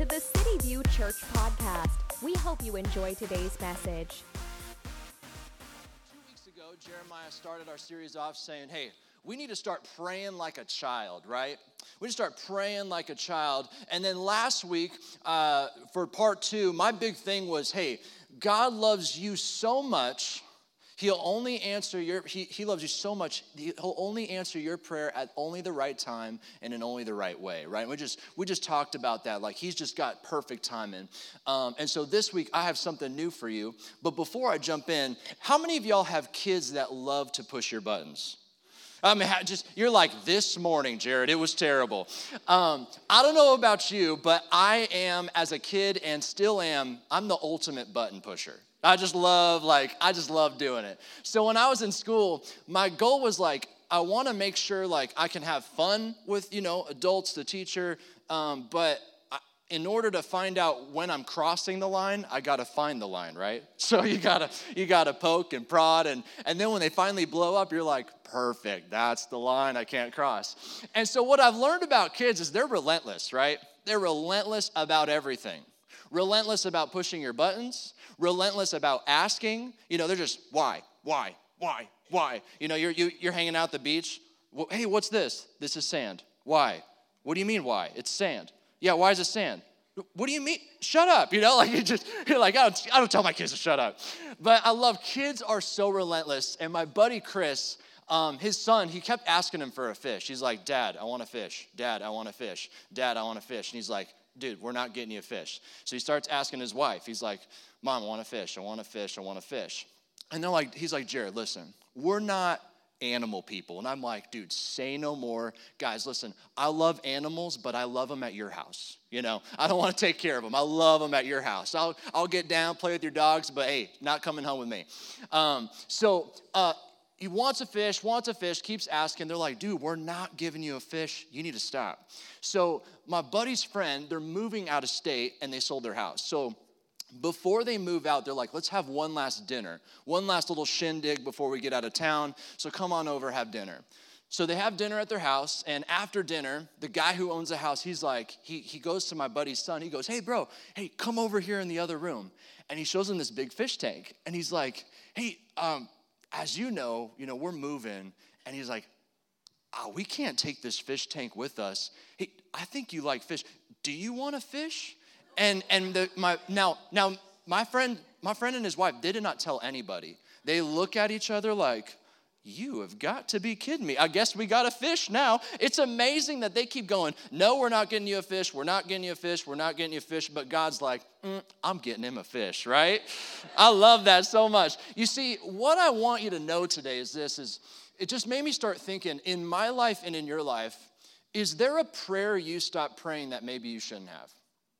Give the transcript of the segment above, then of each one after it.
to the City View Church podcast. We hope you enjoy today's message. 2 weeks ago, Jeremiah started our series off saying, hey, we need to start praying like a child, right? We need to start praying like a child. And then last week, for part 2, my big thing was, hey, God loves you so much. He'll only answer he loves you so much, he'll only answer your prayer at only the right time and in only the right way, right? We just talked about that, like he's just got perfect timing. And so this week, I have something new for you. But before I jump in, how many of y'all have kids that love to push your buttons? I mean, you're like, this morning, Jared, it was terrible. I don't know about you, but I am, as a kid and still am, I'm the ultimate button pusher. I just love doing it. So when I was in school, my goal was like, I want to make sure like I can have fun with, adults, the teacher, but in order to find out when I'm crossing the line, I got to find the line, right? So you got to poke and prod, and then when they finally blow up, you're like, perfect, that's the line I can't cross. And so what I've learned about kids is they're relentless, right? They're relentless about everything. Relentless about pushing your buttons, relentless about asking. They're just, why? You're hanging out at the beach. Well, hey, what's this? This is sand. Why? What do you mean why? It's sand. Yeah, why is it sand? What do you mean? Shut up, you're like, I don't tell my kids to shut up. But I love, kids are so relentless. And my buddy Chris, his son, he kept asking him for a fish. He's like, Dad, I want a fish. Dad, I want a fish. Dad, I want a fish. And he's like, dude, we're not getting you a fish. So he starts asking his wife. He's like, Mom, I want a fish. I want a fish. I want a fish. And he's like, Jared, listen, we're not animal people. And I'm like, dude, say no more. Guys, listen, I love animals, but I love them at your house. I don't want to take care of them. I love them at your house. I'll get down, play with your dogs, but hey, not coming home with me. He wants a fish, keeps asking. They're like, dude, we're not giving you a fish. You need to stop. So my buddy's friend, they're moving out of state, and they sold their house. So before they move out, they're like, let's have one last dinner, one last little shindig before we get out of town. So come on over, have dinner. So they have dinner at their house, and after dinner, the guy who owns the house, he's like, he goes to my buddy's son. He goes, hey, bro, hey, come over here in the other room. And he shows him this big fish tank, and he's like, hey, as you know, we're moving. And he's like, we can't take this fish tank with us. Hey, I think you like fish. Do you want a fish? And my friend and his wife, they did not tell anybody. They look at each other like, you have got to be kidding me. I guess we got a fish now. It's amazing that they keep going, no, we're not getting you a fish. We're not getting you a fish. We're not getting you a fish. But God's like, I'm getting him a fish, right? I love that so much. You see, what I want you to know today is it just made me start thinking, in my life and in your life, is there a prayer you stopped praying that maybe you shouldn't have?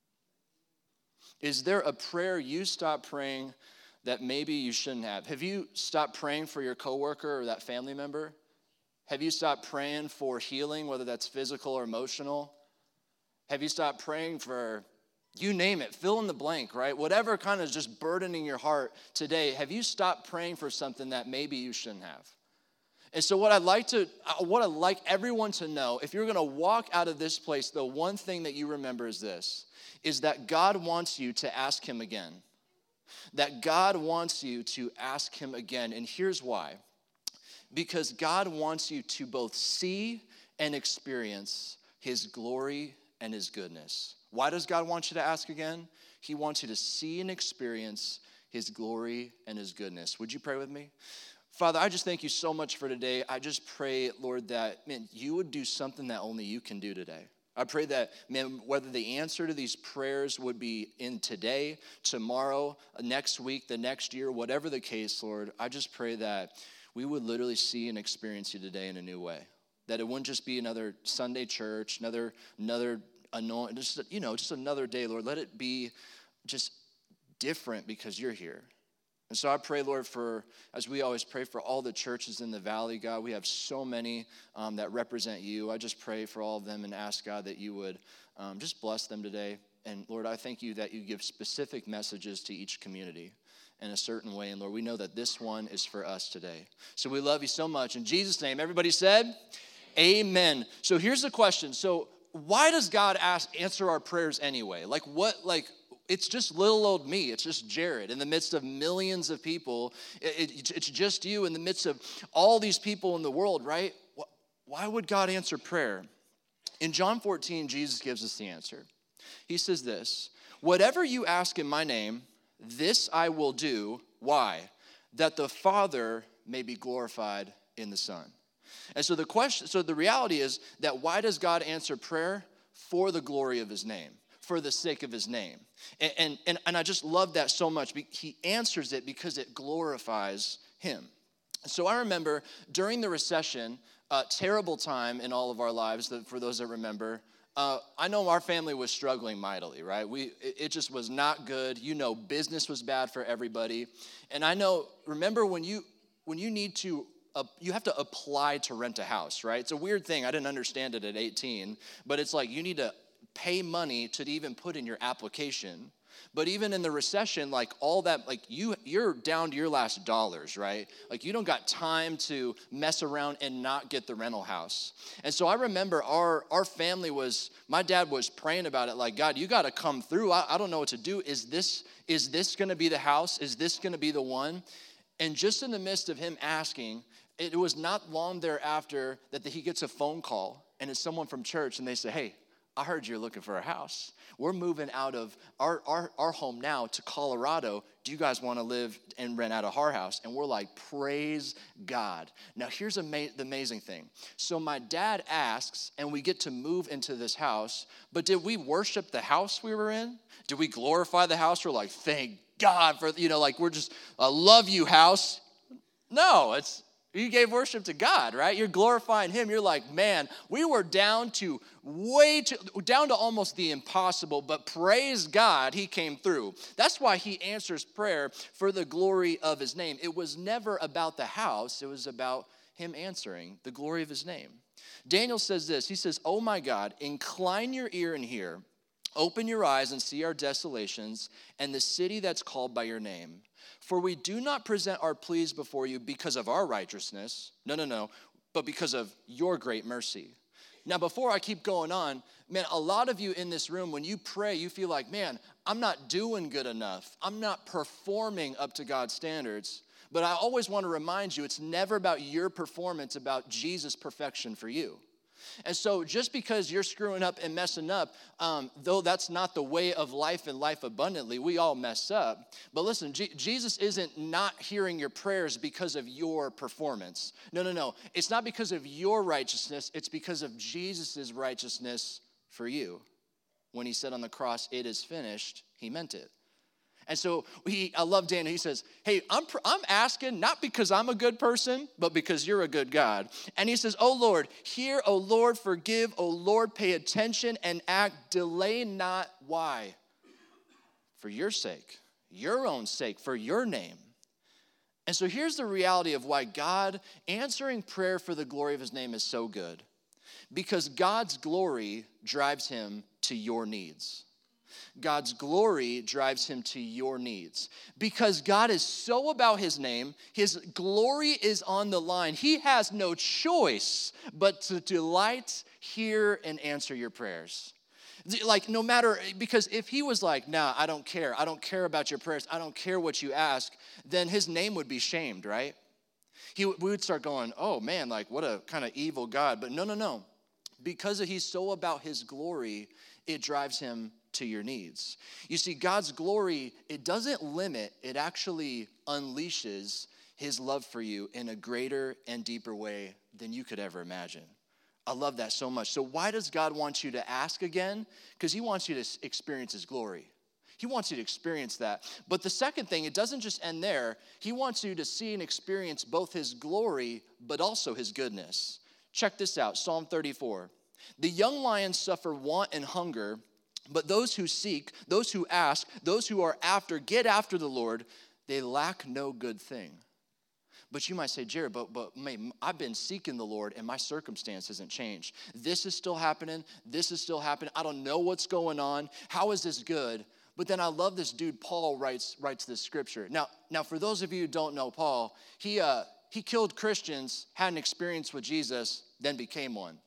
Is there a prayer you stopped praying that maybe you shouldn't have? Have you stopped praying for your coworker or that family member? Have you stopped praying for healing, whether that's physical or emotional? Have you stopped praying for, you name it, fill in the blank, right? Whatever kind of is just burdening your heart today, have you stopped praying for something that maybe you shouldn't have? And so what I'd like everyone to know, if you're going to walk out of this place, the one thing that you remember is this, is that God wants you to ask him again. That God wants you to ask him again. And here's why. Because God wants you to both see and experience his glory and his goodness. Why does God want you to ask again? He wants you to see and experience his glory and his goodness. Would you pray with me? Father, I just thank you so much for today. I just pray, Lord, that, you would do something that only you can do today. I pray that, whether the answer to these prayers would be in today, tomorrow, next week, the next year, whatever the case, Lord, I just pray that we would literally see and experience you today in a new way. That it wouldn't just be another Sunday church, another anointing, just another day, Lord. Let it be just different because you're here. And so I pray, Lord, as we always pray for all the churches in the valley, God, we have so many that represent you. I just pray for all of them and ask, God, that you would just bless them today. And Lord, I thank you that you give specific messages to each community in a certain way. And Lord, we know that this one is for us today. So we love you so much. In Jesus' name, everybody said, amen. So here's the question. So why does God answer our prayers anyway? It's just little old me. It's just Jared in the midst of millions of people. It's just you in the midst of all these people in the world, right? Why would God answer prayer? In John 14, Jesus gives us the answer. He says this, whatever you ask in my name, this I will do. Why? That the Father may be glorified in the Son. And so the reality is that why does God answer prayer? For the glory of his name, for the sake of his name. And I just love that so much. He answers it because it glorifies him. So I remember during the recession, a terrible time in all of our lives, for those that remember, I know our family was struggling mightily, right? It just was not good. Business was bad for everybody. And I know, remember when you need to, you have to apply to rent a house, right? It's a weird thing. I didn't understand it at 18, but it's like you need to pay money to even put in your application. But even in the recession, like all that, like you're down to your last dollars, right? Like you don't got time to mess around and not get the rental house. And so I remember our family my dad was praying about it, like, God, you got to come through. I don't know what to do. Is this going to be the house? Is this going to be the one? And just in the midst of him asking, it was not long thereafter that he gets a phone call, and it's someone from church, and they say, hey, I heard you're looking for a house. We're moving out of our home now to Colorado. Do you guys want to live and rent out our house? And we're like, praise God. Now, here's the amazing thing. So my dad asks, and we get to move into this house, but did we worship the house we were in? Did we glorify the house? We're like, thank God for, we're just, I love you, house. No, you gave worship to God, right? You're glorifying him. You're like, man, we were down to almost the impossible, but praise God, he came through. That's why he answers prayer for the glory of his name. It was never about the house. It was about him answering the glory of his name. Daniel says this. He says, oh my God, incline your ear and hear. Open your eyes and see our desolations and the city that's called by your name. For we do not present our pleas before you because of our righteousness. No, but because of your great mercy. Now, before I keep going on, man, a lot of you in this room, when you pray, you feel like, man, I'm not doing good enough. I'm not performing up to God's standards. But I always want to remind you, it's never about your performance, about Jesus' perfection for you. And so just because you're screwing up and messing up, though that's not the way of life and life abundantly, we all mess up. But listen, Jesus isn't not hearing your prayers because of your performance. No. It's not because of your righteousness. It's because of Jesus' righteousness for you. When he said on the cross, it is finished, he meant it. And so I love Daniel. He says, hey, I'm asking not because I'm a good person, but because you're a good God. And he says, oh Lord, hear, oh Lord, forgive, oh Lord, pay attention and act, delay not. Why? For your sake, your own sake, for your name. And so here's the reality of why God answering prayer for the glory of his name is so good. Because God's glory drives him to your needs. God's glory drives him to your needs. Because God is so about his name, his glory is on the line. He has no choice but to delight, hear, and answer your prayers. Like no matter, because if he was like, nah, I don't care about your prayers, I don't care what you ask, then his name would be shamed, right? We would start going, oh man, like what a kind of evil God. But no. Because he's so about his glory, it drives him to your needs. You see, God's glory, it doesn't limit, it actually unleashes his love for you in a greater and deeper way than you could ever imagine. I love that so much. So why does God want you to ask again? Because he wants you to experience his glory. He wants you to experience that. But the second thing, it doesn't just end there. He wants you to see and experience both his glory, but also his goodness. Check this out, Psalm 34. The young lions suffer want and hunger, but those who seek, those who ask, those who are after, get after the Lord, they lack no good thing. But you might say, Jared, but I've been seeking the Lord and my circumstance hasn't changed. This is still happening. This is still happening. I don't know what's going on. How is this good? But then I love this dude, Paul writes this scripture. Now, for those of you who don't know Paul, he killed Christians, had an experience with Jesus, then became one.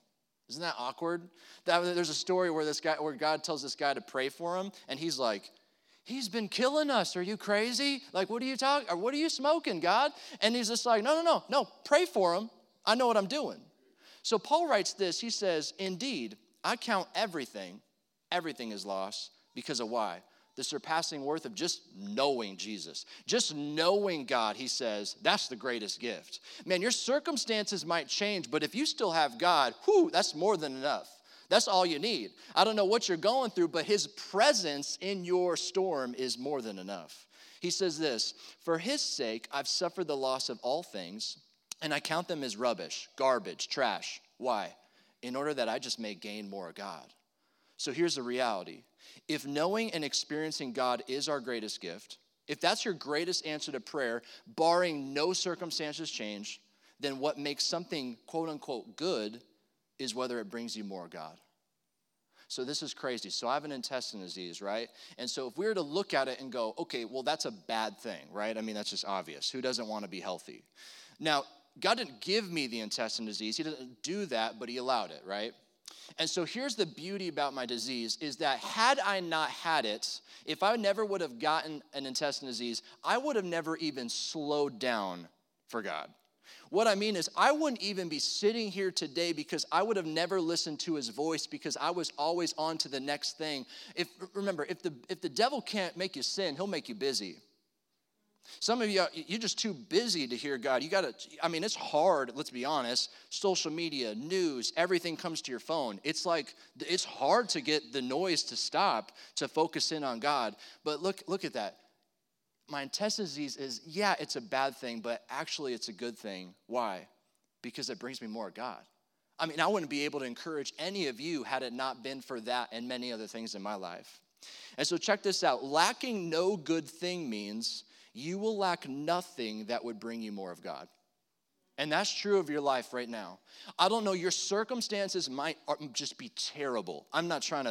Isn't that awkward? There's a story where God tells this guy to pray for him, and he's like, he's been killing us. Are you crazy? Like, what are you talking? Or what are you smoking, God? And he's just like, no, pray for him. I know what I'm doing. So Paul writes this. He says, indeed, I count everything is lost because of why? The surpassing worth of just knowing Jesus. Just knowing God, he says, that's the greatest gift. Man, your circumstances might change, but if you still have God, that's more than enough. That's all you need. I don't know what you're going through, but his presence in your storm is more than enough. He says this, for his sake, I've suffered the loss of all things, and I count them as rubbish, garbage, trash. Why? In order that I just may gain more of God. So here's the reality. If knowing and experiencing God is our greatest gift, if that's your greatest answer to prayer, barring no circumstances change, then what makes something quote unquote good is whether it brings you more God. So this is crazy. So I have an intestine disease, right? And so if we were to look at it and go, okay, well, that's a bad thing, right? I mean, that's just obvious. Who doesn't want to be healthy? Now, God didn't give me the intestine disease. He didn't do that, but he allowed it, right? And so here's the beauty about my disease is that had I not had it, if I never would have gotten an intestine disease, I would have never even slowed down for God. What I mean is I wouldn't even be sitting here today because I would have never listened to his voice because I was always on to the next thing. Remember, if the devil can't make you sin, he'll make you busy. Some of you, you're just too busy to hear God. It's hard, let's be honest. Social media, news, everything comes to your phone. It's hard to get the noise to stop, to focus in on God. But look at that. My intestine disease is, it's a bad thing, but actually it's a good thing. Why? Because it brings me more of God. I wouldn't be able to encourage any of you had it not been for that and many other things in my life. And so check this out. Lacking no good thing means you will lack nothing that would bring you more of God. And that's true of your life right now. I don't know, your circumstances might just be terrible. I'm not trying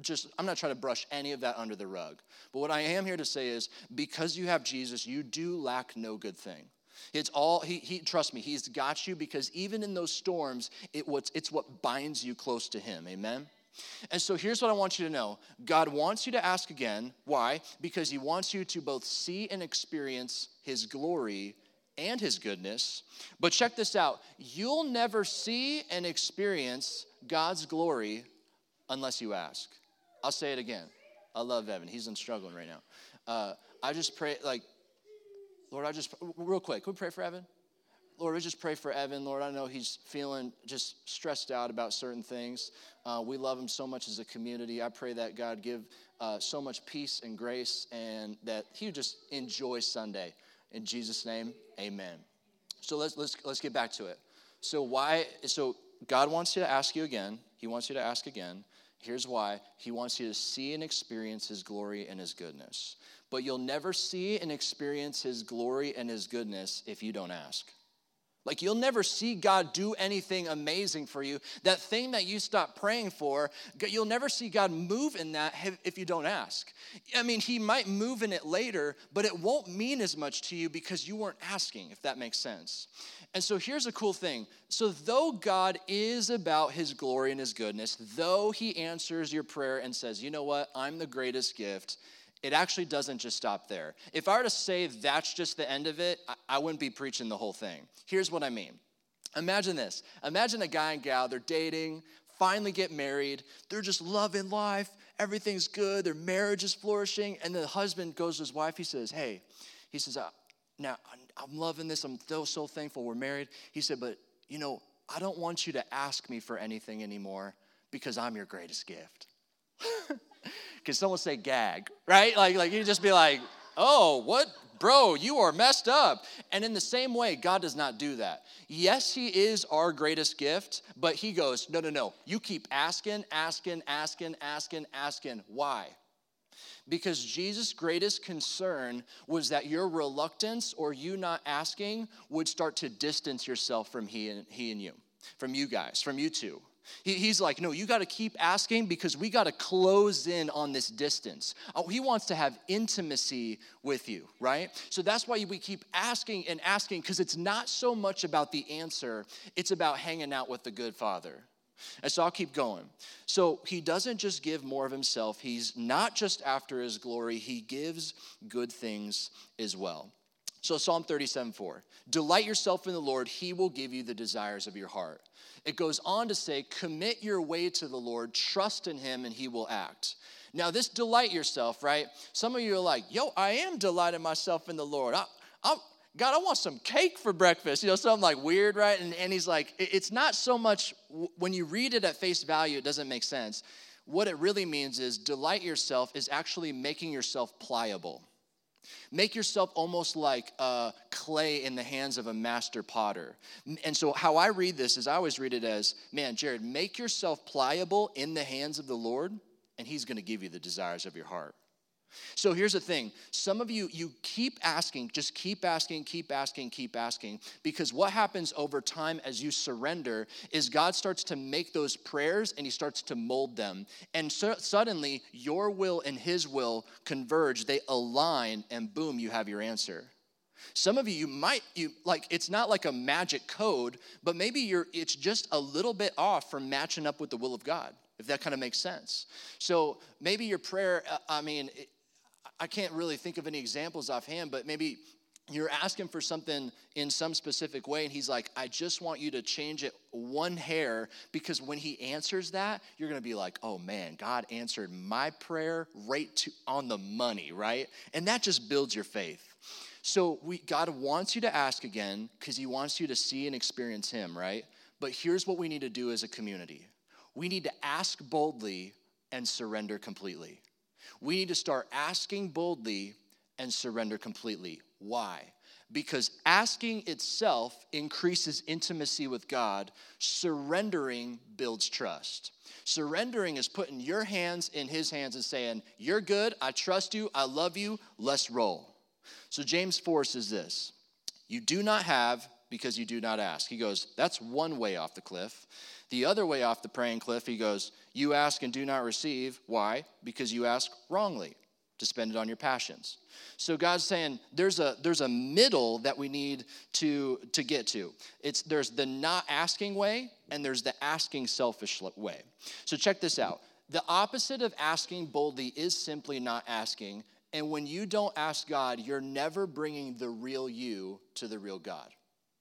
to brush any of that under the rug. But what I am here to say is, because you have Jesus, you do lack no good thing. It's all, trust me, he's got you, because even in those storms, it's what binds you close to him, amen? And so here's what I want you to know. God wants you to ask again. Why? Because he wants you to both see and experience his glory and his goodness. But check this out. You'll never see and experience God's glory unless you ask. I'll say it again. I love Evan. He's struggling right now. I just pray, Lord, real quick, can we pray for Evan? Lord, we just pray for Evan. Lord, I know he's feeling just stressed out about certain things. We love him so much as a community. I pray that God give so much peace and grace and that he would just enjoy Sunday. In Jesus' name, amen. So let's get back to it. So God wants you to ask you again. He wants you to ask again. Here's why. He wants you to see and experience his glory and his goodness. But you'll never see and experience his glory and his goodness if you don't ask. You'll never see God do anything amazing for you. That thing that you stopped praying for, you'll never see God move in that if you don't ask. He might move in it later, but it won't mean as much to you because you weren't asking, if that makes sense. And so here's a cool thing. So though God is about his glory and his goodness, though he answers your prayer and says, you know what, I'm the greatest gift, it actually doesn't just stop there. If I were to say that's just the end of it, I wouldn't be preaching the whole thing. Here's what I mean. Imagine this. Imagine a guy and gal, they're dating, finally get married, they're just loving life, everything's good, their marriage is flourishing, and the husband goes to his wife, he says, now I'm loving this, I'm so thankful we're married. He said, but I don't want you to ask me for anything anymore because I'm your greatest gift. Can someone say gag, right? Like you just be like, oh, what? Bro, you are messed up. And in the same way, God does not do that. Yes, he is our greatest gift, but he goes, no. You keep asking. Why? Because Jesus' greatest concern was that your reluctance or you not asking would start to distance yourself from he and you, from you guys, from you two. He's like, no, you got to keep asking because we got to close in on this distance. He wants to have intimacy with you, right? So that's why we keep asking because it's not so much about the answer. It's about hanging out with the good Father. And so I'll keep going. So he doesn't just give more of himself. He's not just after his glory. He gives good things as well. So Psalm 37:4, delight yourself in the Lord. He will give you the desires of your heart. It goes on to say, commit your way to the Lord. Trust in him and he will act. Now this delight yourself, right? Some of you are like, yo, I am delighting myself in the Lord. God, I want some cake for breakfast. Something like weird, right? And he's like, it's not so much, when you read it at face value, it doesn't make sense. What it really means is delight yourself is actually making yourself pliable. Make yourself almost like clay in the hands of a master potter. And so how I read this is I always read it as, man, Jared, make yourself pliable in the hands of the Lord, and he's going to give you the desires of your heart. So here's the thing. Some of you keep asking, just keep asking, because what happens over time as you surrender is God starts to make those prayers and he starts to mold them. And suddenly your will and his will converge, they align, and boom, you have your answer. Some of you it's not like a magic code, but maybe it's just a little bit off from matching up with the will of God, if that kind of makes sense. So maybe your prayer, I can't really think of any examples offhand, but maybe you're asking for something in some specific way, and he's like, I just want you to change it one hair, because when he answers that, you're going to be like, oh man, God answered my prayer on the money, right? And that just builds your faith. So God wants you to ask again because he wants you to see and experience him, right? But here's what we need to do as a community. We need to ask boldly and surrender completely. We need to start asking boldly and surrender completely. Why? Because asking itself increases intimacy with God. Surrendering builds trust. Surrendering is putting your hands in his hands and saying, you're good, I trust you, I love you, let's roll. So James 4 says this, you do not have because you do not ask. He goes, that's one way off the cliff. The other way off the praying cliff, he goes, you ask and do not receive. Why? Because you ask wrongly to spend it on your passions. So God's saying there's a middle that we need to get to. There's the not asking way and there's the asking selfish way. So check this out. The opposite of asking boldly is simply not asking. And when you don't ask God, you're never bringing the real you to the real God.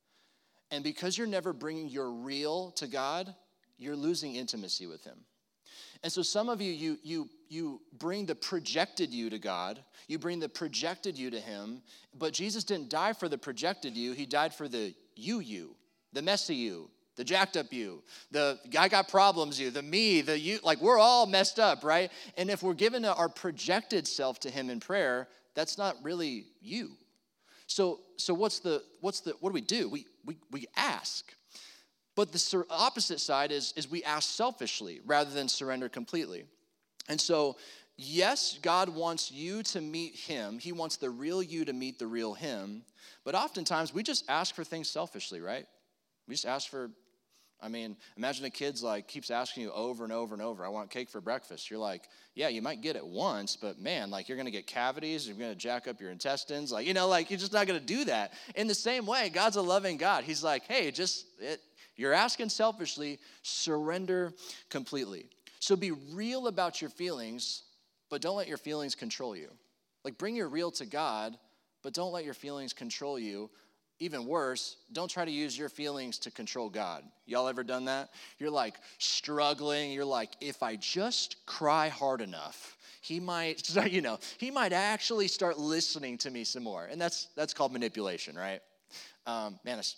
And because you're never bringing your real to God, you're losing intimacy with him. And so some of you bring the projected you to God. You bring the projected you to him. But Jesus didn't die for the projected you. He died for the you, the messy you, the jacked up you, the I got problems you, the me, the you. Like we're all messed up, right? And if we're giving our projected self to him in prayer, that's not really you. So what do we do? We ask. But the opposite side is we ask selfishly rather than surrender completely. And so, yes, God wants you to meet him. He wants the real you to meet the real him. But oftentimes we just ask for things selfishly, right? We just ask for, imagine a kid's like keeps asking you over and over and over, I want cake for breakfast. You're like, yeah, you might get it once, but man, like you're going to get cavities, you're going to jack up your intestines. Like, you're just not going to do that. In the same way, God's a loving God. He's like, hey, you're asking selfishly, surrender completely. So be real about your feelings, but don't let your feelings control you. Like bring your real to God, but don't let your feelings control you. Even worse, don't try to use your feelings to control God. Y'all ever done that? You're like struggling. You're like, if I just cry hard enough, he might actually start listening to me some more. And that's called manipulation, right? That's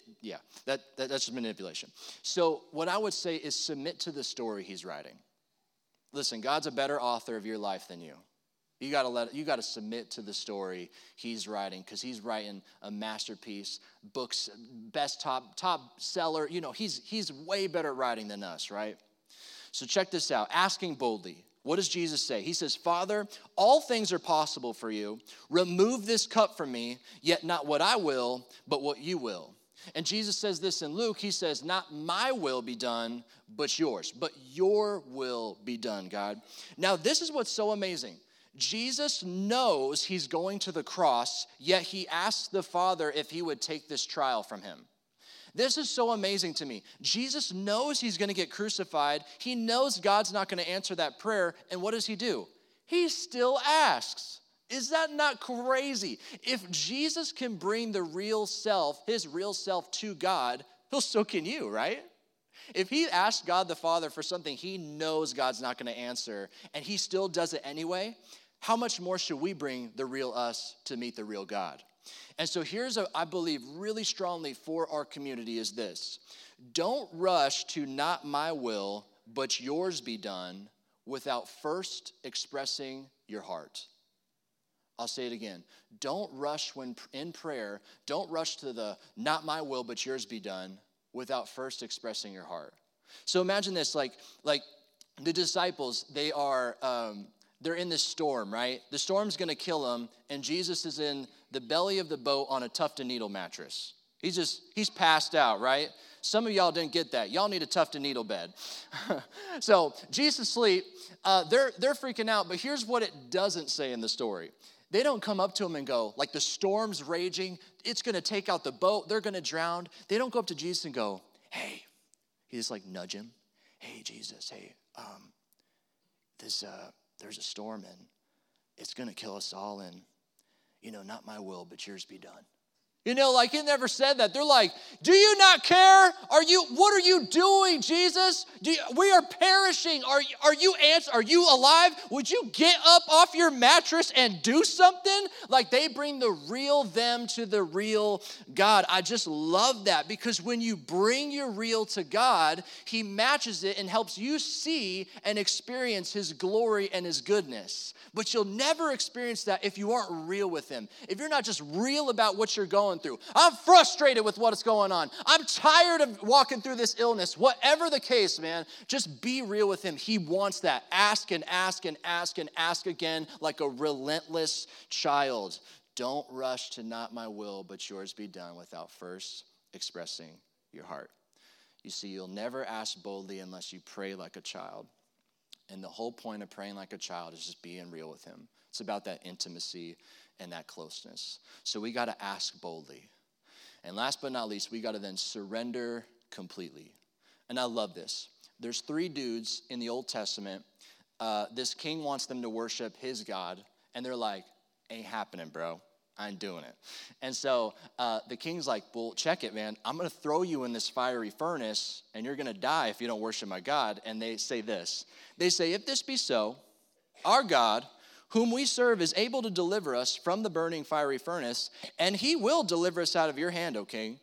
just manipulation. So what I would say is submit to the story he's writing. Listen, God's a better author of your life than you. You got to submit to the story he's writing because he's writing a masterpiece, books, best top seller. He's way better at writing than us, right? So check this out. Asking boldly. What does Jesus say? He says, Father, all things are possible for you. Remove this cup from me, yet not what I will, but what you will. And Jesus says this in Luke. He says, not my will be done, but yours. But your will be done, God. Now, this is what's so amazing. Jesus knows he's going to the cross, yet he asks the Father if he would take this trial from him. This is so amazing to me. Jesus knows he's going to get crucified. He knows God's not going to answer that prayer. And what does he do? He still asks. Is that not crazy? If Jesus can bring the real self, his real self to God, so can you, right? If he asked God the Father for something he knows God's not going to answer, and he still does it anyway, how much more should we bring the real us to meet the real God? And so here's, I believe really strongly for our community is this. Don't rush to not my will, but yours be done without first expressing your heart. I'll say it again. Don't rush when in prayer. Don't rush to the not my will, but yours be done without first expressing your heart. So imagine this, like the disciples, they're in this storm, right? The storm's going to kill them, and Jesus is in the belly of the boat on a Tufted Needle mattress. He's passed out, right? Some of y'all didn't get that. Y'all need a Tufted Needle bed. So Jesus asleep. They're freaking out, but here's what it doesn't say in the story. They don't come up to him and go, like the storm's raging, it's going to take out the boat, they're going to drown. They don't go up to Jesus and go, hey. He just like nudge him. Hey, Jesus, hey, there's a storm and it's going to kill us all and, not my will, but yours be done. Like it never said that. They're like, do you not care? What are you doing, Jesus? We are perishing. Are you alive? Would you get up off your mattress and do something? Like they bring the real them to the real God. I just love that because when you bring your real to God, he matches it and helps you see and experience his glory and his goodness. But you'll never experience that if you aren't real with him. If you're not just real about what you're going through. I'm frustrated with what's going on. I'm tired of walking through this illness. Whatever the case, man, just be real with him. He wants that. Ask and ask and ask and ask again like a relentless child. Don't rush to not my will, but yours be done without first expressing your heart. You see, you'll never ask boldly unless you pray like a child. And the whole point of praying like a child is just being real with him. It's about that intimacy and that closeness. So we got to ask boldly. And last but not least, we got to then surrender completely. And I love this. There's 3 dudes in the Old Testament. This king wants them to worship his God. And they're like, ain't happening, bro. I ain't doing it. And so the king's like, well, check it, man. I'm going to throw you in this fiery furnace, and you're going to die if you don't worship my God. And they say this. They say, if this be so, our God, whom we serve, is able to deliver us from the burning fiery furnace, and he will deliver us out of your hand, O king.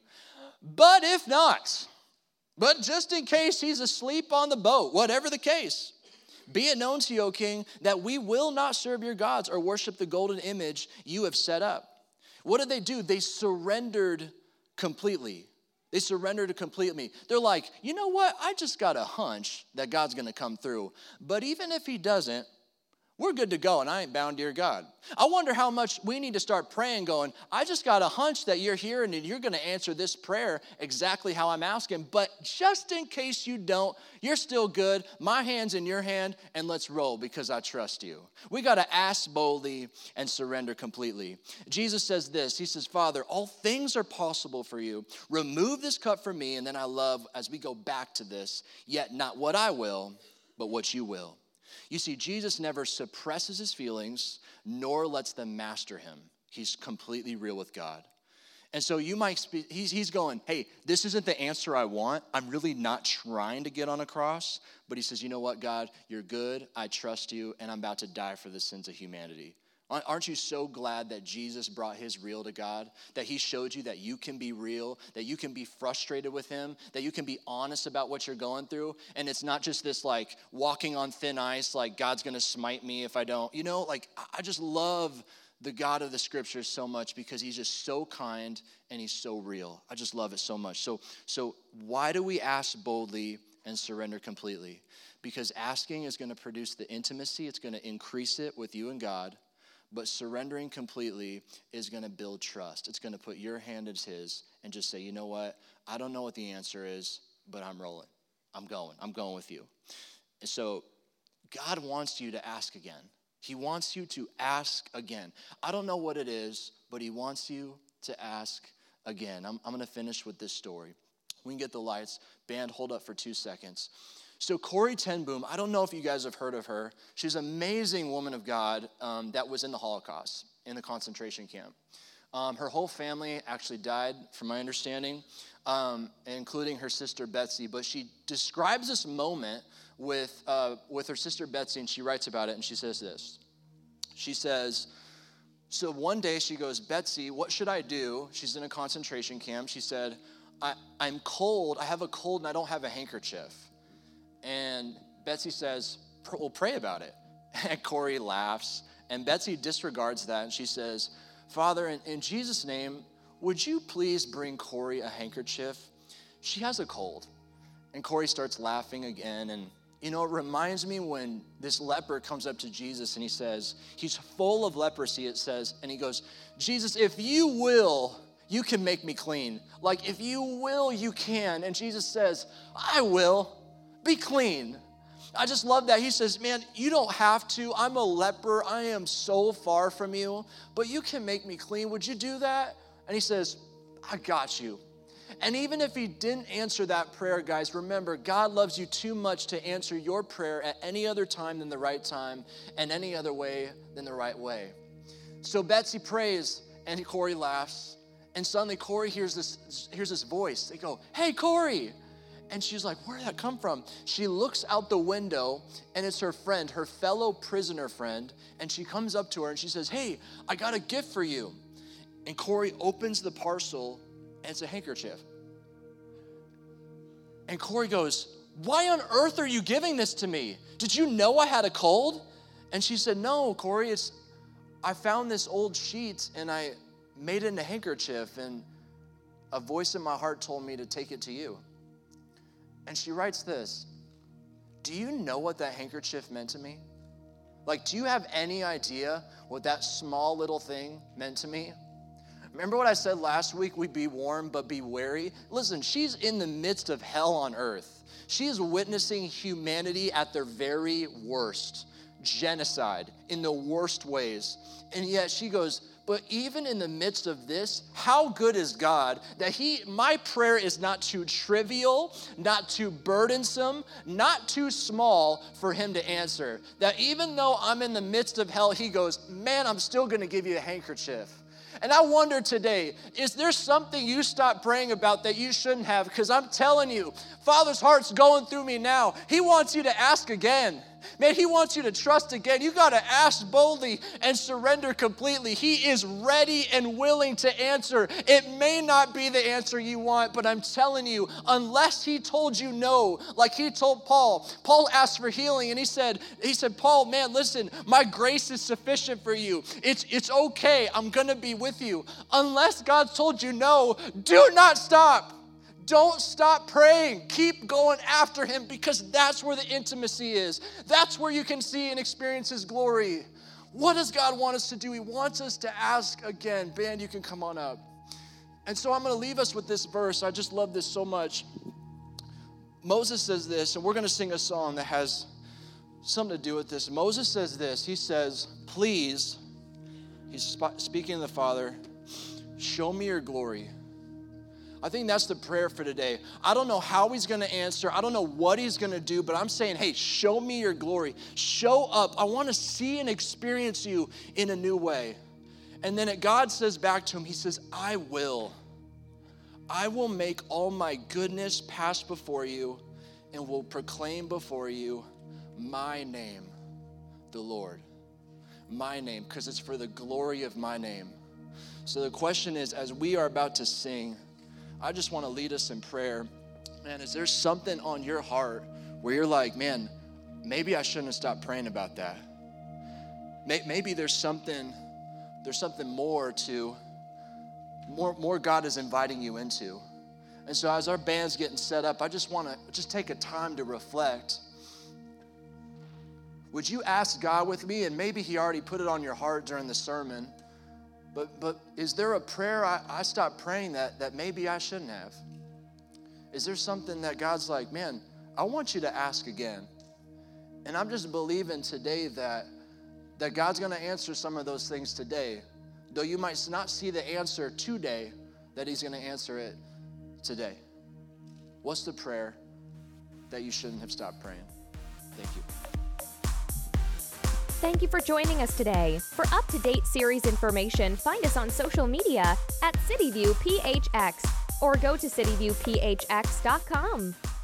But if not, but just in case he's asleep on the boat, whatever the case, be it known to you, O king, that we will not serve your gods or worship the golden image you have set up. What did they do? They surrendered completely. They surrendered completely. They're like, you know what? I just got a hunch that God's going to come through. But even if he doesn't, we're good to go, and I ain't bound to your God. I wonder how much we need to start praying going, I just got a hunch that you're here and you're going to answer this prayer exactly how I'm asking. But just in case you don't, you're still good. My hand's in your hand, and let's roll because I trust you. We got to ask boldly and surrender completely. Jesus says this. He says, Father, all things are possible for you. Remove this cup from me. And then I love, as we go back to this, yet not what I will, but what you will. You see, Jesus never suppresses his feelings, nor lets them master him. He's completely real with God. And so you might speak, he's going, hey, this isn't the answer I want. I'm really not trying to get on a cross. But he says, you know what, God, you're good. I trust you, and I'm about to die for the sins of humanity. Aren't you so glad that Jesus brought his real to God? That he showed you that you can be real, that you can be frustrated with him, that you can be honest about what you're going through. And it's not just this like walking on thin ice, like God's going to smite me if I don't. I just love the God of the scriptures so much because he's just so kind and he's so real. I just love it so much. So why do we ask boldly and surrender completely? Because asking is going to produce the intimacy. It's going to increase it with you and God. But surrendering completely is going to build trust. It's going to put your hand in his and just say, you know what? I don't know what the answer is, but I'm rolling. I'm going with you. And so God wants you to ask again. He wants you to ask again. I don't know what it is, but he wants you to ask again. I'm going to finish with this story. We can get the lights. Band, hold up for 2 seconds. So Corrie ten Boom, I don't know if you guys have heard of her. She's an amazing woman of God that was in the Holocaust, in the concentration camp. Her whole family actually died, from my understanding, including her sister Betsy. But she describes this moment with her sister Betsy, and she writes about it, and she says this. She says, so one day she goes, Betsy, what should I do? She's in a concentration camp. She said, I'm cold. I have a cold, and I don't have a handkerchief. And Betsy says, well, pray about it. And Corrie laughs, and Betsy disregards that, and she says, Father, in Jesus' name, would you please bring Corrie a handkerchief? She has a cold. And Corrie starts laughing again, and it reminds me when this leper comes up to Jesus, and he says, he's full of leprosy, it says, and he goes, Jesus, if you will, you can make me clean. Like, if you will, you can. And Jesus says, I will. Be clean. I just love that. He says, man, you don't have to. I'm a leper. I am so far from you, but you can make me clean. Would you do that? And he says, I got you. And even if he didn't answer that prayer, guys, remember, God loves you too much to answer your prayer at any other time than the right time and any other way than the right way. So Betsy prays, and Corrie laughs, and suddenly Corrie hears this voice. They go, hey, Corrie. And she's like, where did that come from? She looks out the window, and it's her friend, her fellow prisoner friend, and she comes up to her, and she says, hey, I got a gift for you. And Corrie opens the parcel, and it's a handkerchief. And Corrie goes, why on earth are you giving this to me? Did you know I had a cold? And she said, no, Corrie, I found this old sheet, and I made it in a handkerchief, and a voice in my heart told me to take it to you. And she writes this, do you know what that handkerchief meant to me? Like, do you have any idea what that small little thing meant to me? Remember what I said last week? We be warm, but be wary. Listen, she's in the midst of hell on earth. She is witnessing humanity at their very worst. Genocide in the worst ways. And yet she goes, but even in the midst of this, how good is God that my prayer is not too trivial, not too burdensome, not too small for him to answer. That even though I'm in the midst of hell, he goes, man, I'm still gonna give you a handkerchief. And I wonder today, is there something you stopped praying about that you shouldn't have? Because I'm telling you, Father's heart's going through me now. He wants you to ask again. Man, he wants you to trust again. You got to ask boldly and surrender completely. He is ready and willing to answer. It may not be the answer you want, but I'm telling you, unless he told you no, like he told Paul. Paul asked for healing, and he said, Paul, man, listen, my grace is sufficient for you. It's okay. I'm going to be with you. Unless God told you no, do not stop. Don't stop praying. Keep going after him, because that's where the intimacy is. That's where you can see and experience his glory. What does God want us to do? He wants us to ask again. Band, you can come on up. And so I'm going to leave us with this verse. I just love this so much. Moses says this, and we're going to sing a song that has something to do with this. Moses says this. He says, please, he's speaking to the Father, show me your glory. I think that's the prayer for today. I don't know how he's going to answer. I don't know what he's going to do, but I'm saying, hey, show me your glory. Show up. I want to see and experience you in a new way. And then God says back to him, he says, I will make all my goodness pass before you and will proclaim before you my name, the Lord. My name, because it's for the glory of my name. So the question is, as we are about to sing, I just want to lead us in prayer. Man, is there something on your heart where you're like, man, maybe I shouldn't have stopped praying about that? Maybe there's something more God is inviting you into. And so as our band's getting set up, I just want to take a time to reflect. Would you ask God with me? And maybe he already put it on your heart during the sermon. But is there a prayer I stopped praying that maybe I shouldn't have? Is there something that God's like, man, I want you to ask again? And I'm just believing today that God's going to answer some of those things today. Though you might not see the answer today, that he's going to answer it today. What's the prayer that you shouldn't have stopped praying? Thank you. Thank you for joining us today. For up-to-date series information, find us on social media at CityViewPHX or go to cityviewphx.com.